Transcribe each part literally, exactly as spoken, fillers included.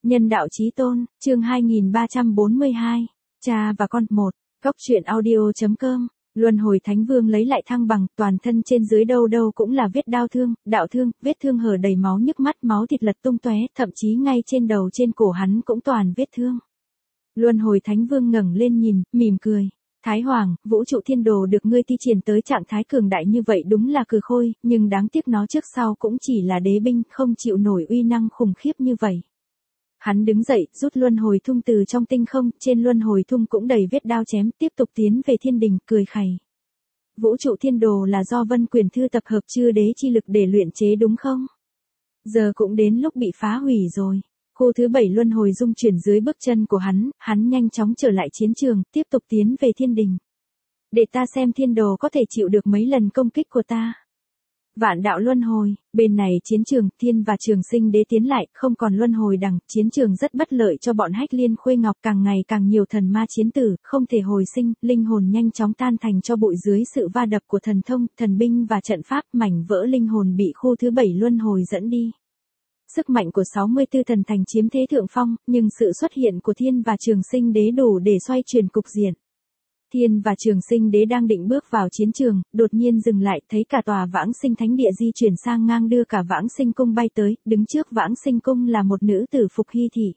Nhân đạo chí tôn, chương hai nghìn ba trăm bốn mươi hai. Cha và con một. Cốc truyện audio.com. Luân hồi thánh vương lấy lại thăng bằng, toàn thân trên dưới đâu đâu cũng là vết đao thương, đạo thương, vết thương hở đầy máu nhức mắt, máu thịt lật tung tóe, thậm chí ngay trên đầu trên cổ hắn cũng toàn vết thương. Luân hồi thánh vương ngẩng lên nhìn, mỉm cười. Thái Hoàng, vũ trụ thiên đồ được ngươi thi triển tới trạng thái cường đại như vậy đúng là cừ khôi, nhưng đáng tiếc nó trước sau cũng chỉ là đế binh, không chịu nổi uy năng khủng khiếp như vậy. Hắn đứng dậy, rút luân hồi thung từ trong tinh không, trên luân hồi thung cũng đầy vết đao chém, tiếp tục tiến về thiên đình, cười khẩy. Vũ trụ thiên đồ là do Vân Quyền Thư tập hợp chư đế chi lực để luyện chế đúng không? Giờ cũng đến lúc bị phá hủy rồi. Khu thứ bảy luân hồi dung chuyển dưới bước chân của hắn, hắn nhanh chóng trở lại chiến trường, tiếp tục tiến về thiên đình. Để ta xem thiên đồ có thể chịu được mấy lần công kích của ta. Vạn đạo luân hồi, bên này chiến trường, thiên và trường sinh đế tiến lại, không còn luân hồi đằng, chiến trường rất bất lợi cho bọn Hách Liên Khuê Ngọc, càng ngày càng nhiều thần ma chiến tử, không thể hồi sinh, linh hồn nhanh chóng tan thành cho bụi dưới sự va đập của thần thông, thần binh và trận pháp, mảnh vỡ linh hồn bị khu thứ bảy luân hồi dẫn đi. Sức mạnh của sáu mươi tư thần thành chiếm thế thượng phong, nhưng sự xuất hiện của thiên và trường sinh đế đủ để xoay chuyển cục diện. Thiên và trường sinh đế đang định bước vào chiến trường, đột nhiên dừng lại, thấy cả tòa vãng sinh thánh địa di chuyển sang ngang đưa cả vãng sinh cung bay tới, đứng trước vãng sinh cung là một nữ tử Phục Hy Thị.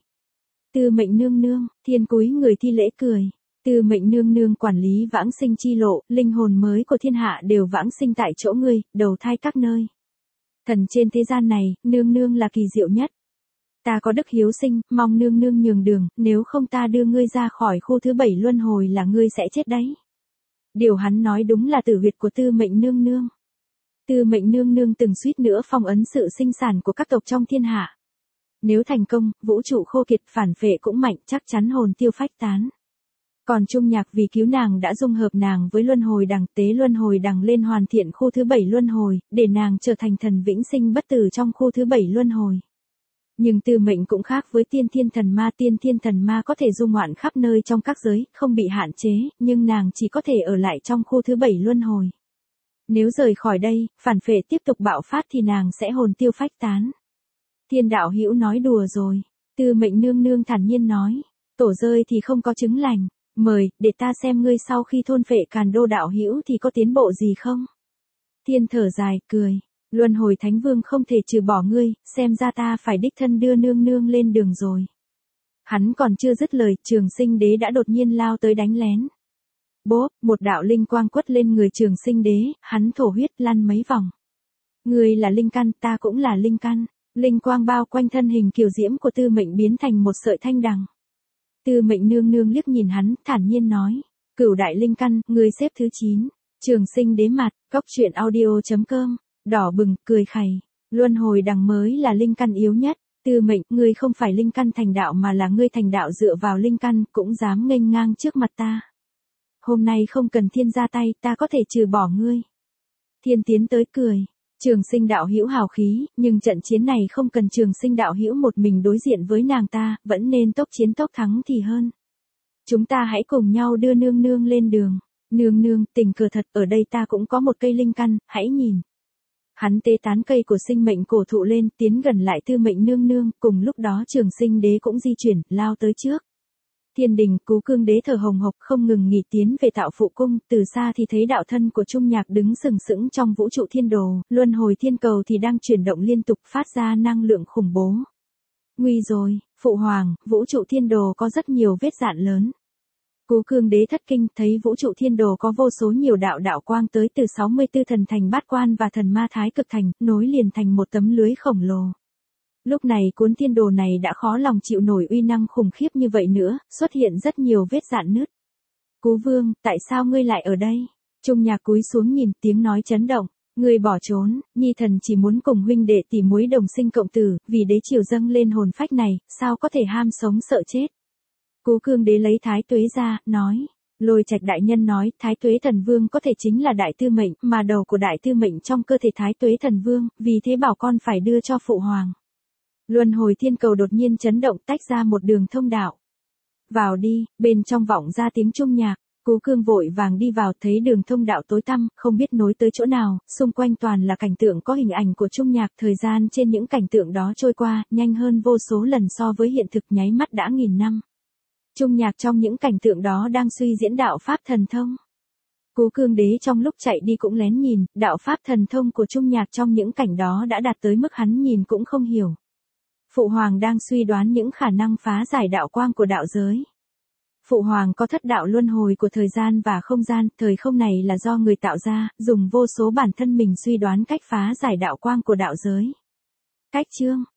Tư Mệnh nương nương, thiên cúi người thi lễ cười. Tư Mệnh nương nương quản lý vãng sinh chi lộ, linh hồn mới của thiên hạ đều vãng sinh tại chỗ ngươi, đầu thai các nơi. Thần trên thế gian này, nương nương là kỳ diệu nhất. Ta có đức hiếu sinh, mong nương nương nhường đường, nếu không ta đưa ngươi ra khỏi khu thứ bảy luân hồi là ngươi sẽ chết đấy. Điều hắn nói đúng là tử huyệt của Tư Mệnh nương nương. Tư Mệnh nương nương từng suýt nữa phong ấn sự sinh sản của các tộc trong thiên hạ. Nếu thành công, vũ trụ khô kiệt, phản phệ cũng mạnh, chắc chắn hồn tiêu phách tán. Còn Trung Nhạc vì cứu nàng đã dung hợp nàng với luân hồi đằng, tế luân hồi đằng lên hoàn thiện khu thứ bảy luân hồi, để nàng trở thành thần vĩnh sinh bất tử trong khu thứ bảy luân hồi. Nhưng Tư Mệnh cũng khác với tiên thiên thần ma, tiên thiên thần ma có thể du ngoạn khắp nơi trong các giới, không bị hạn chế, nhưng nàng chỉ có thể ở lại trong khu thứ bảy luân hồi. Nếu rời khỏi đây, phản phệ tiếp tục bạo phát thì nàng sẽ hồn tiêu phách tán. Thiên đạo hữu nói đùa rồi, Tư Mệnh nương nương thản nhiên nói, tổ rơi thì không có trứng lành, mời, để ta xem ngươi sau khi thôn phệ Càn Đô đạo hữu thì có tiến bộ gì không. Thiên thở dài, cười. Luân hồi thánh vương không thể trừ bỏ ngươi, xem ra ta phải đích thân đưa nương nương lên đường rồi. Hắn còn chưa dứt lời, trường sinh đế đã đột nhiên lao tới đánh lén. Bốp, một đạo linh quang quất lên người trường sinh đế, hắn thổ huyết lăn mấy vòng. Ngươi là linh căn, ta cũng là linh căn. Linh quang bao quanh thân hình kiều diễm của Tư Mệnh biến thành một sợi thanh đằng. Tư Mệnh nương nương liếc nhìn hắn, thản nhiên nói, cửu đại linh căn, ngươi xếp thứ chín. Trường sinh đế mặt, cốc truyện audio.com. Đỏ bừng, cười khẩy. Luân hồi đằng mới là linh căn yếu nhất. Tư Mệnh, ngươi không phải linh căn thành đạo mà là ngươi thành đạo dựa vào linh căn, cũng dám nghênh ngang trước mặt ta. Hôm nay không cần thiên ra tay, ta có thể trừ bỏ ngươi. Thiên tiến tới cười. Trường sinh đạo hữu hào khí, nhưng trận chiến này không cần trường sinh đạo hữu một mình đối diện với nàng ta, vẫn nên tốc chiến tốc thắng thì hơn. Chúng ta hãy cùng nhau đưa nương nương lên đường. Nương nương, tình cờ thật, ở đây ta cũng có một cây linh căn, hãy nhìn. Hắn tế tán cây của sinh mệnh cổ thụ lên, tiến gần lại Tư Mệnh nương nương, cùng lúc đó trường sinh đế cũng di chuyển, lao tới trước. Thiên đình, Cú Cương đế thở hồng hộc không ngừng nghỉ tiến về Tạo Phụ cung, từ xa thì thấy đạo thân của Trung Nhạc đứng sừng sững trong vũ trụ thiên đồ, luân hồi thiên cầu thì đang chuyển động liên tục phát ra năng lượng khủng bố. Nguy rồi, Phụ Hoàng, vũ trụ thiên đồ có rất nhiều vết rạn lớn. Cú Cương đế thất kinh, thấy vũ trụ thiên đồ có vô số nhiều đạo đạo quang tới từ sáu mươi tư thần thành bát quan và thần ma thái cực thành, nối liền thành một tấm lưới khổng lồ. Lúc này cuốn thiên đồ này đã khó lòng chịu nổi uy năng khủng khiếp như vậy nữa, xuất hiện rất nhiều vết rạn nứt. Cú Vương, tại sao ngươi lại ở đây? Trung Nhạc cúi xuống nhìn, tiếng nói chấn động. Ngươi bỏ trốn, nhi thần chỉ muốn cùng huynh đệ tỷ muối đồng sinh cộng tử, vì đế triều dâng lên hồn phách này, sao có thể ham sống sợ chết. Cú Cương đế lấy Thái Tuế ra, nói. Lôi Trạch đại nhân nói, Thái Tuế thần vương có thể chính là Đại Tư Mệnh, mà đầu của Đại Tư Mệnh trong cơ thể Thái Tuế thần vương, vì thế bảo con phải đưa cho Phụ Hoàng. Luân hồi thiên cầu đột nhiên chấn động, tách ra một đường thông đạo. Vào đi, bên trong vọng ra tiếng Trung Nhạc. Cố Cương vội vàng đi vào, thấy đường thông đạo tối tăm, không biết nối tới chỗ nào, xung quanh toàn là cảnh tượng có hình ảnh của Trung Nhạc, thời gian trên những cảnh tượng đó trôi qua, nhanh hơn vô số lần so với hiện thực, nháy mắt đã nghìn năm. Trung Nhạc trong những cảnh tượng đó đang suy diễn đạo pháp thần thông. Cố Cương Đế trong lúc chạy đi cũng lén nhìn, đạo pháp thần thông của Trung Nhạc trong những cảnh đó đã đạt tới mức hắn nhìn cũng không hiểu. Phụ Hoàng đang suy đoán những khả năng phá giải đạo quang của đạo giới. Phụ Hoàng có thất đạo luân hồi của thời gian và không gian, thời không này là do người tạo ra, dùng vô số bản thân mình suy đoán cách phá giải đạo quang của đạo giới. Cách chương